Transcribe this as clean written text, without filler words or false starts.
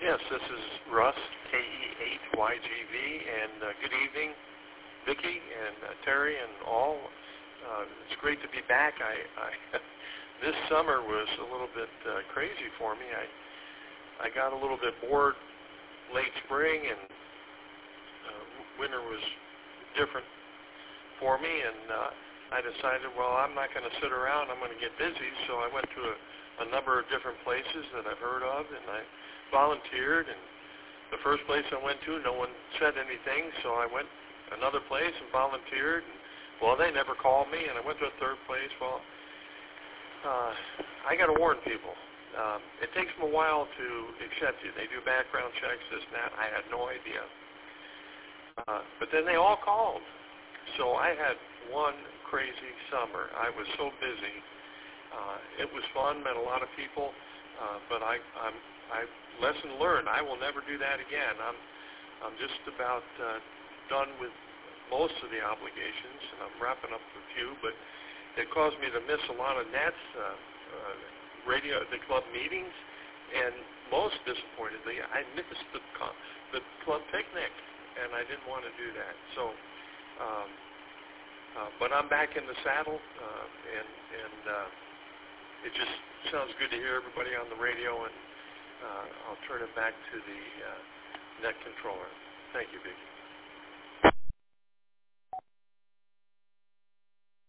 Yes, this is Russ, KE8YGV, and good evening, Vicki and Terry and all. It's great to be back. This summer was a little bit crazy for me. I got a little bit bored late spring, and winter was different for me, and I decided, well, I'm not going to sit around. I'm going to get busy, so I went to a number of different places that I've heard of, and I volunteered. And the first place I went to, no one said anything, so I went another place and volunteered. And, well, they never called me, and I went to a third place. Well, I got to warn people. It takes them a while to accept you. They do background checks, this and that. I had no idea. But then they all called. So I had one crazy summer. I was so busy. It was fun, met a lot of people, but I lesson learned. I will never do that again. I'm just about done with most of the obligations, and I'm wrapping up a few, but it caused me to miss a lot of nets, the club meetings, and most disappointedly, I missed the club picnic, and I didn't want to do that. So, but I'm back in the saddle, and it just sounds good to hear everybody on the radio, and I'll turn it back to the net controller. Thank you, Vicki.